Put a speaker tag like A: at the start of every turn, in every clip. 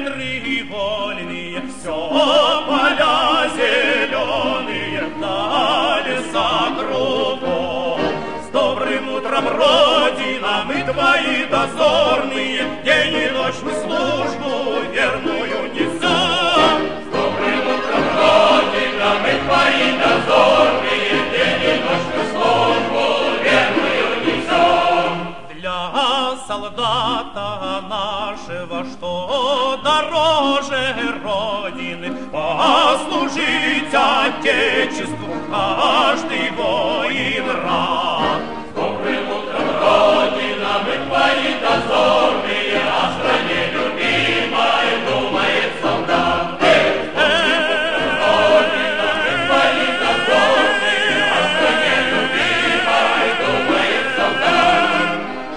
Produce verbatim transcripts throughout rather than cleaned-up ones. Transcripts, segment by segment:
A: ветры вольные, все поля зеленые, да леса кругом. С добрым утром, Родина, мы твои дозорные, день и ночь мы службу верную несем.
B: С добрым утром, Родина, мы твои дозорные, день и ночь мы службу верную несем.
A: Для солдата нашего, что дороже Родины, послужить Отечеству каждый воин рад.
B: С добрым утром, Родина, мы твои дозорные, о стране любимой думает солдат. С добрым утром, Родина, мы твои дозорные, о стране любимой думает солдат.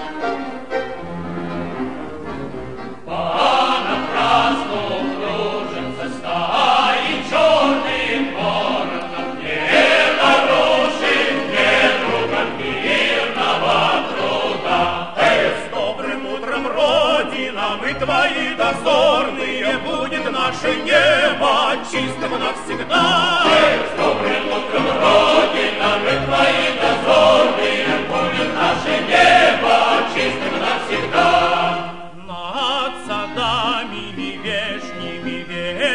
B: Понапрасну кружится стаи черных воронов, не нарушит мне другом мирного труда.
A: С добрым утром, Родина, мы твои дозорные, будет наше небо чистым навсегда.
B: С добрым утром, Родина, мы твои дозорные, будет наше небо чистым навсегда.
A: Над садами вешними